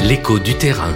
L'écho du terrain.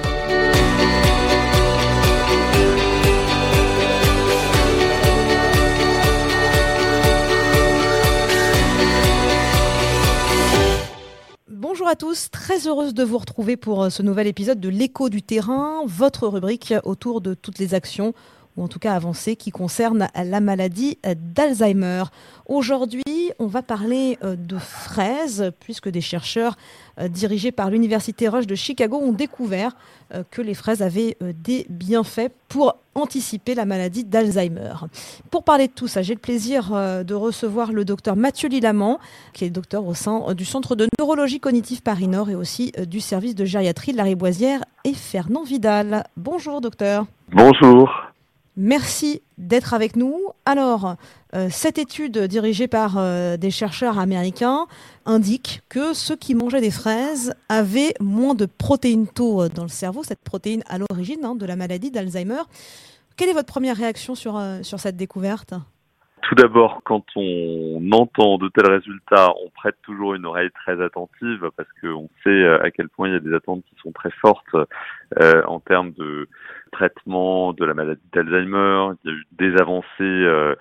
Bonjour à tous, très heureuse de vous retrouver pour ce nouvel épisode de l'écho du terrain, votre rubrique autour de toutes les actions, ou en tout cas avancées, qui concernent la maladie d'Alzheimer. Aujourd'hui, on va parler de fraises, puisque des chercheurs dirigés par l'Université Rush de Chicago ont découvert que les fraises avaient des bienfaits pour anticiper la maladie d'Alzheimer. Pour parler de tout ça, j'ai le plaisir de recevoir le docteur Mathieu Lilamant, qui est docteur au sein du Centre de neurologie cognitive Paris-Nord et aussi du service de gériatrie de la Riboisière, et Fernand Vidal. Bonjour docteur. Bonjour. Merci d'être avec nous. Alors, cette étude dirigée par des chercheurs américains indique que ceux qui mangeaient des fraises avaient moins de protéines tau dans le cerveau, cette protéine à l'origine de la maladie d'Alzheimer. Quelle est votre première réaction sur cette découverte ? Tout d'abord, quand on entend de tels résultats, on prête toujours une oreille très attentive parce qu'on sait à quel point il y a des attentes qui sont très fortes en termes de traitement de la maladie d'Alzheimer. Il y a eu des avancées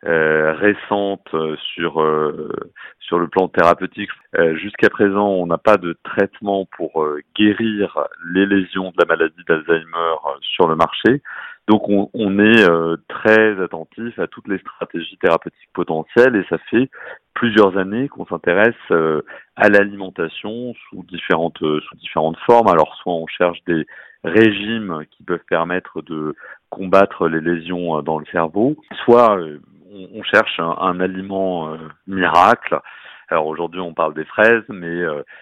récentes sur le plan thérapeutique. Jusqu'à présent, on n'a pas de traitement pour guérir les lésions de la maladie d'Alzheimer sur le marché. Donc on est très attentif à toutes les stratégies thérapeutiques potentielles et ça fait plusieurs années qu'on s'intéresse à l'alimentation sous différentes formes. Alors soit on cherche des régimes qui peuvent permettre de combattre les lésions dans le cerveau, soit on cherche un aliment miracle. Alors aujourd'hui on parle des fraises, mais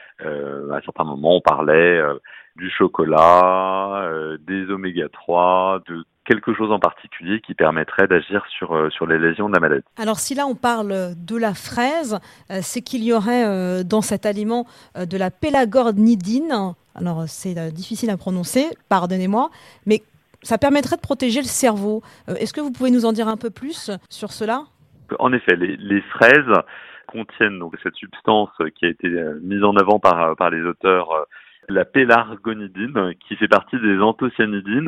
à certains moments on parlait du chocolat, des oméga 3, de quelque chose en particulier qui permettrait d'agir sur les lésions de la maladie. Alors si là on parle de la fraise, c'est qu'il y aurait dans cet aliment de la pélagornidine. Alors c'est difficile à prononcer, pardonnez-moi, mais ça permettrait de protéger le cerveau. Est-ce que vous pouvez nous en dire un peu plus sur cela ? En effet, les fraises contiennent donc cette substance qui a été mise en avant par les auteurs, la pélargonidine, qui fait partie des anthocyanidines,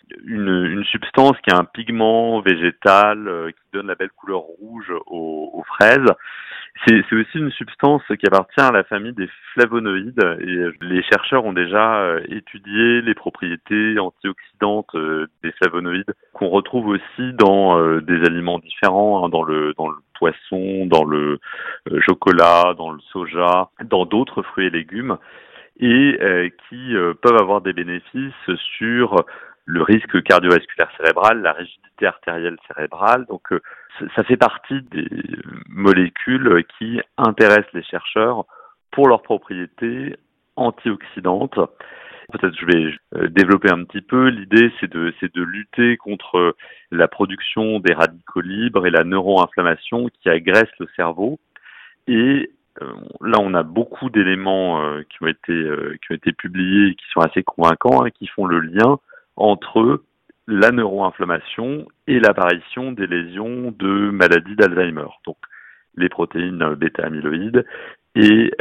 une substance qui a un pigment végétal qui donne la belle couleur rouge aux fraises. C'est aussi une substance qui appartient à la famille des flavonoïdes et les chercheurs ont déjà étudié les propriétés antioxydantes des flavonoïdes qu'on retrouve aussi dans des aliments différents, dans le poisson, dans le chocolat, dans le soja, dans d'autres fruits et légumes et qui peuvent avoir des bénéfices sur le risque cardiovasculaire cérébral, la rigidité artérielle cérébrale. Donc ça fait partie des molécules qui intéressent les chercheurs pour leurs propriétés antioxydantes. Peut-être je vais développer un petit peu. L'idée, c'est de lutter contre la production des radicaux libres et la neuroinflammation qui agresse le cerveau. Et là, on a beaucoup d'éléments qui ont été publiés et qui sont assez convaincants, qui font le lien entre la neuroinflammation et l'apparition des lésions de maladie d'Alzheimer. Donc, les protéines bêta-amyloïdes et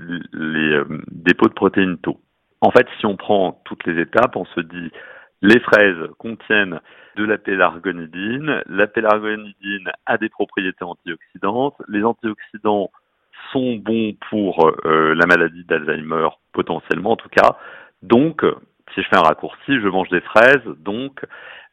les dépôts de protéines tau. En fait, si on prend toutes les étapes, on se dit les fraises contiennent de la pélargonidine. La pélargonidine a des propriétés antioxydantes. Les antioxydants sont bons pour la maladie d'Alzheimer, potentiellement en tout cas. Donc, si je fais un raccourci, je mange des fraises, donc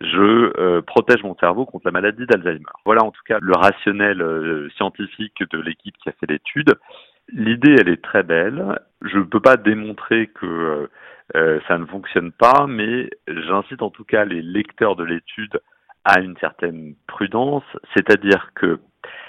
je protège mon cerveau contre la maladie d'Alzheimer. Voilà en tout cas le rationnel scientifique de l'équipe qui a fait l'étude. L'idée, elle est très belle. Je ne peux pas démontrer que ça ne fonctionne pas, mais j'incite en tout cas les lecteurs de l'étude à une certaine prudence, c'est-à-dire que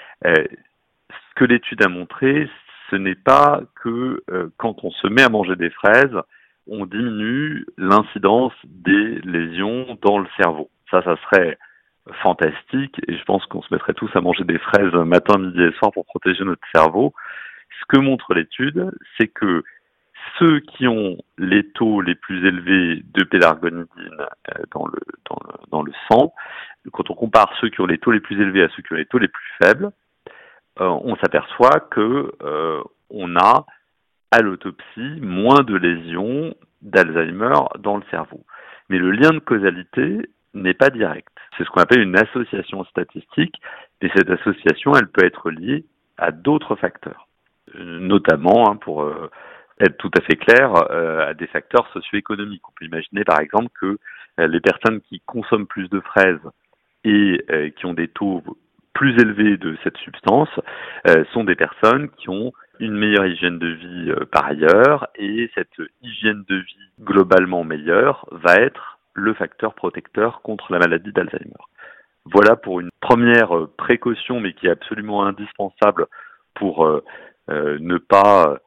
ce que l'étude a montré, ce n'est pas que quand on se met à manger des fraises, on diminue l'incidence des lésions dans le cerveau. Ça serait fantastique et je pense qu'on se mettrait tous à manger des fraises matin, midi et soir pour protéger notre cerveau. Ce que montre l'étude, c'est que ceux qui ont les taux les plus élevés de pélargonidine dans le sang, quand on compare ceux qui ont les taux les plus élevés à ceux qui ont les taux les plus faibles, on s'aperçoit que on a à l'autopsie moins de lésions d'Alzheimer dans le cerveau. Mais le lien de causalité n'est pas direct. C'est ce qu'on appelle une association statistique, et cette association, elle peut être liée à d'autres facteurs, notamment, pour être tout à fait clair, à des facteurs socio-économiques. On peut imaginer par exemple que les personnes qui consomment plus de fraises et qui ont des taux plus élevés de cette substance sont des personnes qui ont une meilleure hygiène de vie par ailleurs, et cette hygiène de vie globalement meilleure va être le facteur protecteur contre la maladie d'Alzheimer. Voilà pour une première précaution, mais qui est absolument indispensable pour ne pas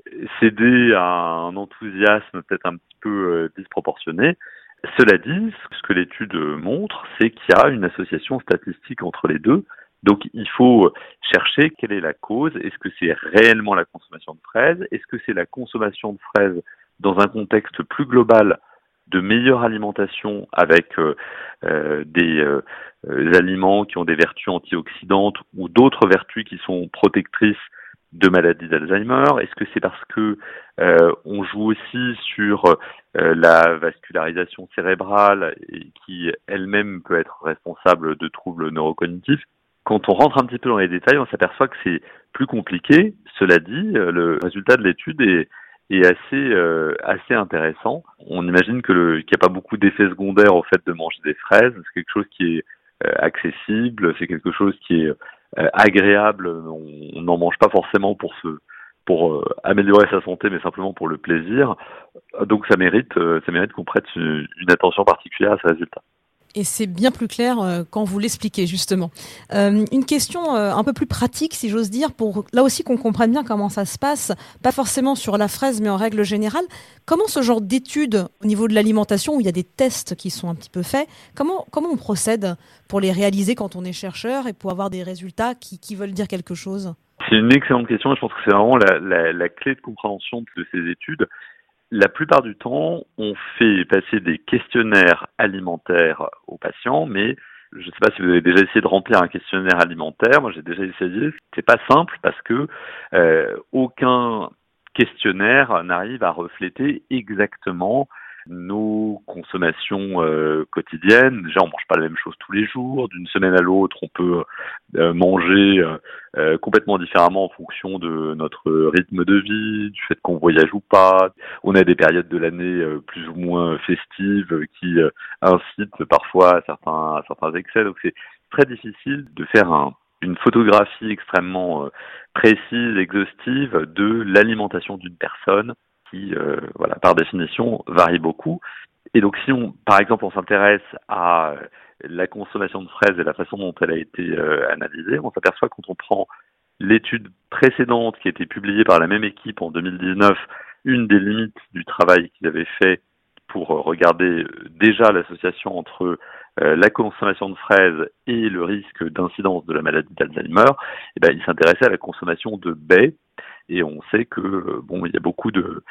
céder à un enthousiasme peut-être un petit peu disproportionné. Cela dit, ce que l'étude montre, c'est qu'il y a une association statistique entre les deux. Donc il faut chercher quelle est la cause. Est-ce que c'est réellement la consommation de fraises? Est-ce que c'est la consommation de fraises dans un contexte plus global de meilleure alimentation avec des aliments qui ont des vertus antioxydantes ou d'autres vertus qui sont protectrices de maladies d'Alzheimer? Est-ce que c'est parce que on joue aussi sur la vascularisation cérébrale et qui elle-même peut être responsable de troubles neurocognitifs? Quand on rentre un petit peu dans les détails, on s'aperçoit que c'est plus compliqué. Cela dit, le résultat de l'étude est assez intéressant. On imagine qu'il n'y a pas beaucoup d'effets secondaires au fait de manger des fraises. C'est quelque chose qui est accessible, c'est quelque chose qui est agréable. On n'en mange pas forcément pour améliorer sa santé, mais simplement pour le plaisir. Donc ça mérite qu'on prête une attention particulière à ce résultat. Et c'est bien plus clair quand vous l'expliquez, justement. Une question un peu plus pratique, si j'ose dire, pour là aussi qu'on comprenne bien comment ça se passe, pas forcément sur la fraise, mais en règle générale. Comment ce genre d'études au niveau de l'alimentation, où il y a des tests qui sont un petit peu faits, comment on procède pour les réaliser quand on est chercheur et pour avoir des résultats qui veulent dire quelque chose? C'est une excellente question et je pense que c'est vraiment la clé de compréhension de ces études. La plupart du temps, on fait passer des questionnaires alimentaires aux patients, mais je ne sais pas si vous avez déjà essayé de remplir un questionnaire alimentaire. Moi, j'ai déjà essayé. C'est pas simple parce que aucun questionnaire n'arrive à refléter exactement nos consommations quotidiennes. Déjà, on mange pas la même chose tous les jours. D'une semaine à l'autre, on peut manger complètement différemment en fonction de notre rythme de vie, du fait qu'on voyage ou pas. On a des périodes de l'année plus ou moins festives qui incitent parfois à certains excès. Donc c'est très difficile de faire une photographie extrêmement précise, exhaustive de l'alimentation d'une personne qui, par définition, varie beaucoup. Et donc, si par exemple, on s'intéresse à la consommation de fraises et la façon dont elle a été analysée, on s'aperçoit quand on prend l'étude précédente qui a été publiée par la même équipe en 2019, une des limites du travail qu'ils avaient fait pour regarder déjà l'association entre la consommation de fraises et le risque d'incidence de la maladie d'Alzheimer, ils s'intéressaient à la consommation de baies. Et on sait que il y a beaucoup de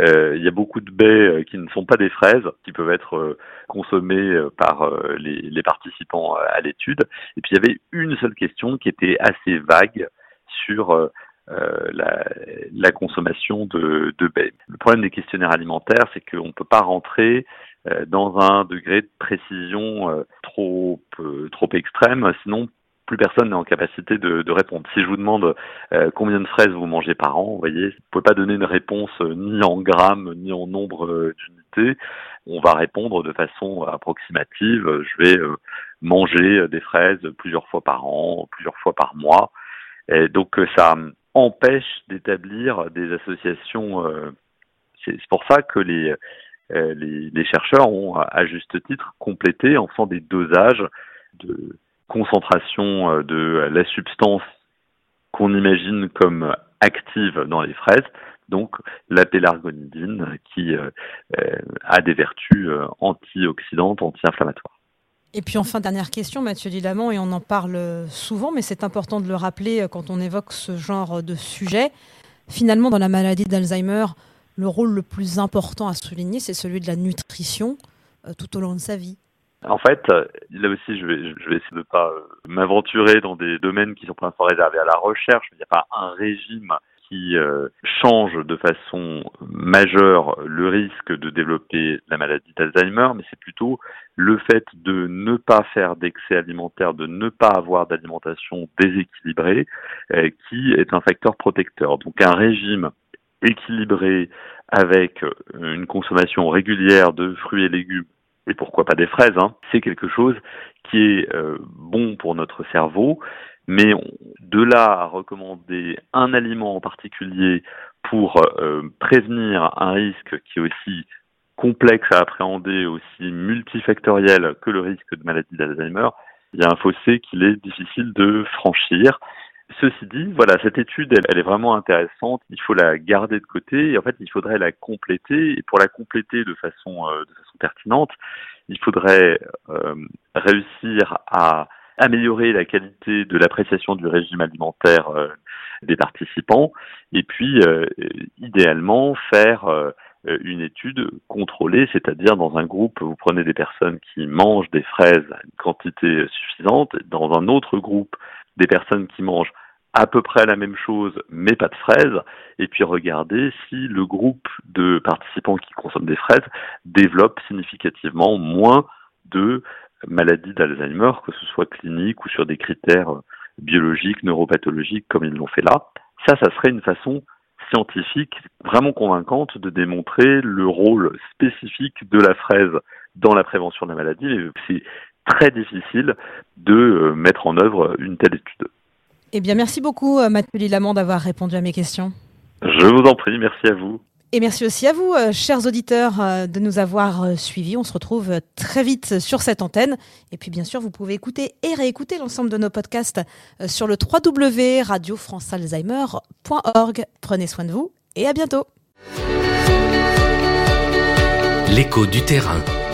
baies qui ne sont pas des fraises, qui peuvent être consommées par les participants à l'étude. Et puis il y avait une seule question qui était assez vague sur la consommation de baies. Le problème des questionnaires alimentaires, c'est qu'on ne peut pas rentrer dans un degré de précision trop extrême, sinon plus personne n'est en capacité de répondre. Si je vous demande combien de fraises vous mangez par an, vous voyez, vous ne pouvez pas donner une réponse ni en grammes, ni en nombre d'unités. On va répondre de façon approximative. Je vais manger des fraises plusieurs fois par an, plusieurs fois par mois. Et donc ça empêche d'établir des associations. C'est pour ça que les chercheurs ont, à juste titre, complété en faisant des dosages de concentration de la substance qu'on imagine comme active dans les fraises, donc la pélargonidine qui a des vertus antioxydantes, anti-inflammatoires. Et puis enfin, dernière question, Mathieu Dillamant, et on en parle souvent, mais c'est important de le rappeler quand on évoque ce genre de sujet. Finalement, dans la maladie d'Alzheimer, le rôle le plus important à souligner, c'est celui de la nutrition tout au long de sa vie. En fait, là aussi, je vais essayer de pas m'aventurer dans des domaines qui sont pour l'instant réservés à la recherche. Il n'y a pas un régime qui qui change de façon majeure le risque de développer la maladie d'Alzheimer, mais c'est plutôt le fait de ne pas faire d'excès alimentaire, de ne pas avoir d'alimentation déséquilibrée, qui est un facteur protecteur. Donc un régime équilibré avec une consommation régulière de fruits et légumes, et pourquoi pas des fraises, c'est quelque chose qui est bon pour notre cerveau, mais de là à recommander un aliment en particulier pour prévenir un risque qui est aussi complexe à appréhender, aussi multifactoriel que le risque de maladie d'Alzheimer, il y a un fossé qu'il est difficile de franchir. Ceci dit, voilà, cette étude, elle est vraiment intéressante. Il faut la garder de côté. Et en fait, il faudrait la compléter. Et pour la compléter de façon pertinente, il faudrait réussir à améliorer la qualité de l'appréciation du régime alimentaire des participants. Et puis, idéalement, faire une étude contrôlée, c'est-à-dire dans un groupe, vous prenez des personnes qui mangent des fraises à une quantité suffisante, dans un autre groupe, des personnes qui mangent à peu près la même chose, mais pas de fraises, et puis regardez si le groupe de participants qui consomment des fraises développe significativement moins de maladies d'Alzheimer, que ce soit clinique ou sur des critères biologiques, neuropathologiques, comme ils l'ont fait là. Ça serait une façon scientifique vraiment convaincante de démontrer le rôle spécifique de la fraise dans la prévention de la maladie, mais c'est très difficile de mettre en œuvre une telle étude. Eh bien, merci beaucoup Mathieu Lilamand d'avoir répondu à mes questions. Je vous en prie, merci à vous. Et merci aussi à vous, chers auditeurs, de nous avoir suivis. On se retrouve très vite sur cette antenne. Et puis, bien sûr, vous pouvez écouter et réécouter l'ensemble de nos podcasts sur le www.radiofrancealzheimer.org. Prenez soin de vous et à bientôt. L'écho du terrain.